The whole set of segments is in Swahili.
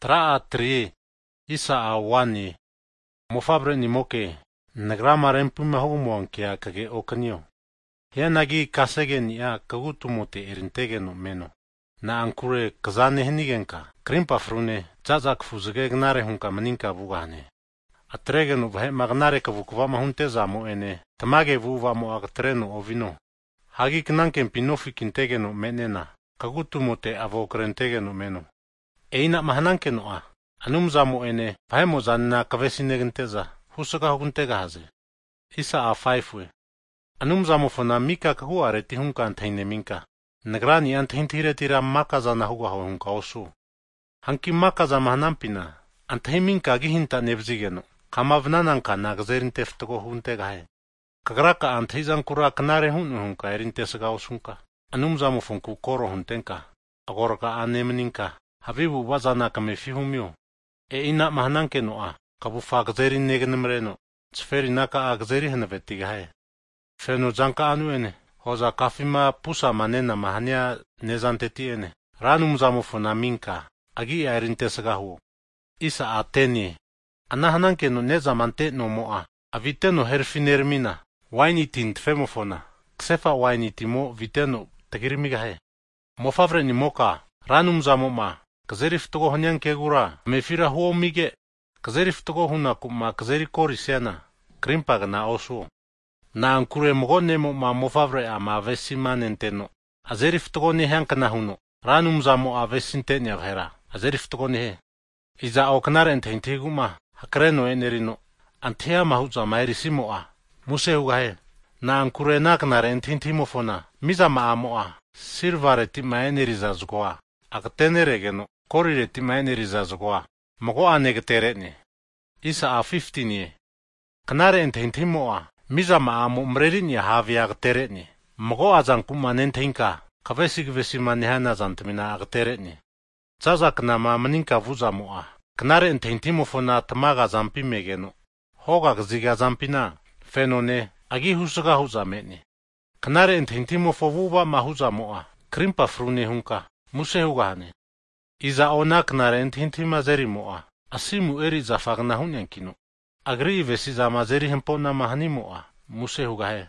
Traa tri isa awani mofabre ni moke nagrama rempuma homuan kia kage okanio. Hianagi kasege ni a kagutumote erintege no meno. Na ankure kazane henigenka krimpa frune jazak fuzege gnare hunka maninka vugane. Atrege no vahe magnare kavukvama hunte zamo ene tamage vuvamo agtreno ovino. Hagi knanken pinofi kintege no menena kagutumote avokrentege no meno. Eina mahananke no a anumzamo ene vahemo zanna kavesinegenteza husuka hukuntega haze. Isa a 5 anumzamo fona mika kahuare tihunka antaine minka. Nagrani antahintire tira makaza na huga hunka osu. Hanki makaza mahanampina antahiminka gihinta nevzigeno. Kamavnananka nagzerin teftogo huntega he. Kagraka antahizan kura kanare hunka erintesga osunka. Anumzamo fonku koro huntenka. Agoraka anemeninka. Habibu wazana kamefihumio. Ina mahananke noa. Kabufa gzerin negenemreno. Tsferi naka agzeri henavetiga he. Feno zanka anuene. Hoza kafima pusa manena mahania nezantetiene. Ranumzamo fona minka. Agi erintesga hu. Isa ateni. Anahananke no nezamante no moa. Aviteno herfinermina. Wainitin tfemofona. Ksefa wainitimo viteno tagirimiga he. Mofavre ni moka. Ranumzamo ma. Kazerif togo honyan kegura. Mefira huo mige. Kazerif togo huna kuma kazeri kori sena. Krimpaga na osu. Na ankure mogone mo ma mofavre a ma vesima nenteno. Azerif togo ni hanka na huno. Ranumzamo a vesinteni avhera. Azerif togo ni he. Iza oknare ententiguma. Hakreno enerino. Antea mahuza maerisimo a. Muse huga he. Na ankure naknare entintimofona. Miza maa moa. Sirvare ti maeneriza zgoa. Akteneregeno. Korire ti maeneriza zgoa. Mogo anegetereni. Isa a 15 ye. Knare entintimoa. Miza maa mo mrerini havi aktereni. Mogo azankuma nentinka. Kavesig vesima nihana zantmina aktereni. Zazak na ma maninka vuza moa. Knare entintimofona tamaga zampi megeno. Hoga gziga zampina. Fenone. Agi husuga huza meni. Knare entintimofo vuba mahuza moa. Krimpa frune hunka. Muse hugane. Iza ona knare entintima zeri moa. Asimu eri zafagna hunyankino. Agri vesi za mazeri hempona mahani moa. Muse hugahe.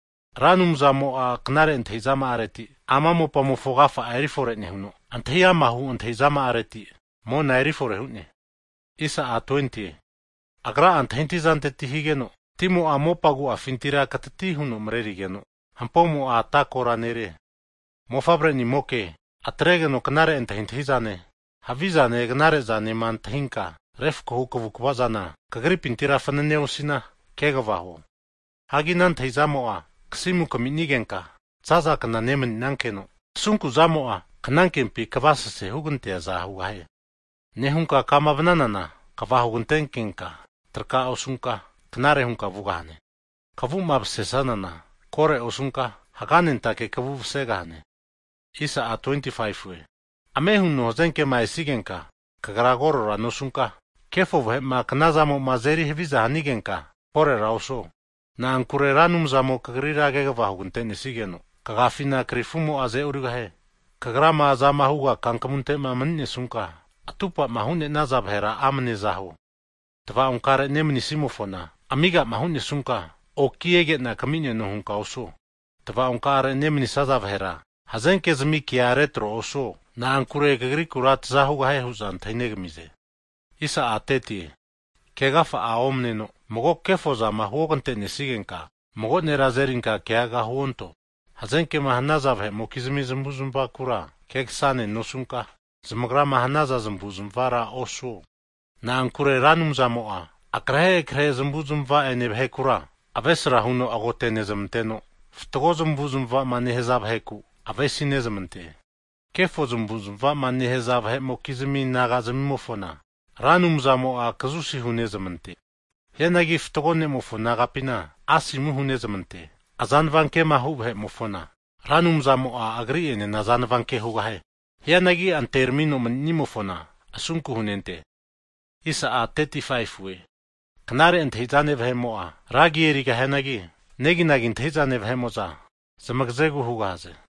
Ranumza moa knare entizama areti. Amamo pamofogafa aerifore nehuno. Anteya mahu entizama areti. Mo naerifore hunye. Isa a 20. Agra antintizante tihigeno. Timo amopagu afintira katati huno mrerigeno. Hampomo a takora nere. Mofabre ni moke. Atregeno knare entintizane. Havizane gnare zane mantahinka. Refko hukovukvazana. Kagripintira faneneosina. Kegavaho. Haginan teizamoa. Ksimu kaminigenka. Zaza kana nemen nankeno. Sunku zamoa. Kanankempi kavasase huguntea za hugahe. Nehunka kamavnanana. Kavahuguntenkenka. Trka osunka. Knare hunka vugane. Kavumabsesanana. Kore osunka. Haganentake kavuvsegane. Isa a 25 we. Amehun no zenke maesigenka. Kagragorora nosunka. Kefo vhema knazamo mazeri heviza hanigenka. Pore rauso. Na ankure ranumzamo kagrira gegava huguntene sigeno. Kagafina krifumo aze urigahe. Kagrama azama huga kankamunte mamane sunka. Atupa mahune nazabhera amne zaho. Tva unkare nemni simofona. Amiga mahune sunka. O kiege na kaminye no hunka oso. Tva unkare nemni sazabhera. Hazenke zmi kia retro oso. Na ankure kagri kurat zahugahe huzan tainegmize. Isa ateti. Kegafa a omneno. Mogo kefoza mahugante nesigenka. Mogo nerazerinka keaga huonto. Hazenke mahanazavhe mokizmi zambuzumba kura. Kegsane nosunka. Zmagra mahanaza zambuzumvara oso. Na ankure ranumzamoa. Akrahe ekrehe zambuzumva enebhe kura. Avesra huno agote nezamteno. Ftogo zambuzumva manehezabheku. Avesi nezamte. Kefo zambuzumva manehezabhe mokizmi nagazmimofona. Ranumzamo a kazushi hunezamante. Yanagi ftogone mofona gapina. Asimu hunezamante. Azanvanke mahubhe mofona. Ranumzamo a agriene nazanvanke hugahe. Yanagi antermino manimofona. Asunku hunente. Isa a 35 we. Knare entizane vhemoa. Ragieriga henagi. Neginagin tizane vhemoza. Zamagzegu hugaze.